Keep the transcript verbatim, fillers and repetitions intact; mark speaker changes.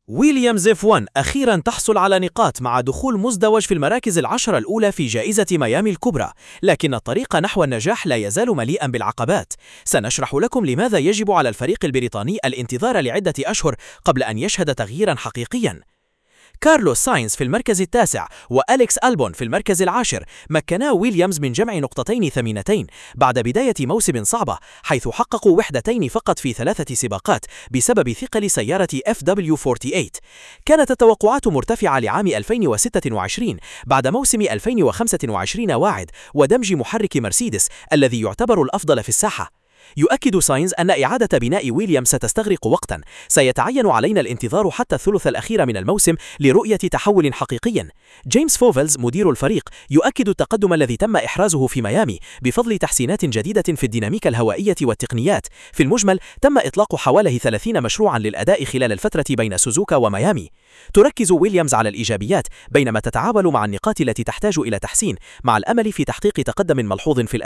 Speaker 1: ويليامز إف واحد أخيراً تحصل على نقاط مع دخول مزدوج في المراكز العشرة الأولى في جائزة ميامي الكبرى، لكن الطريق نحو النجاح لا يزال مليئاً بالعقبات. سنشرح لكم لماذا يجب على الفريق البريطاني الانتظار لعدة أشهر قبل أن يشهد تغييراً حقيقياً. كارلوس ساينز في المركز التاسع وأليكس ألبون في المركز العاشر مكنا ويليامز من جمع نقطتين ثمينتين بعد بداية موسم صعبة، حيث حققوا وحدتين فقط في ثلاثة سباقات بسبب ثقل سيارة إف دبليو ثمانية وأربعين. كانت التوقعات مرتفعة لعام ألفين وستة وعشرين بعد موسم ألفين وخمسة وعشرين واعد ودمج محرك مرسيدس الذي يعتبر الأفضل في الساحة. يؤكد ساينز أن إعادة بناء ويليامز ستستغرق وقتا، سيتعين علينا الانتظار حتى الثلث الأخير من الموسم لرؤية تحول حقيقي. جيمس فوفلز مدير الفريق يؤكد التقدم الذي تم إحرازه في ميامي بفضل تحسينات جديدة في الديناميكا الهوائية والتقنيات. في المجمل تم إطلاق حوالي ثلاثين مشروعا للأداء خلال الفترة بين سوزوكا وميامي. تركز ويليامز على الإيجابيات بينما تتعامل مع النقاط التي تحتاج إلى تحسين، مع الأمل في تحقيق تقدم ملحوظ في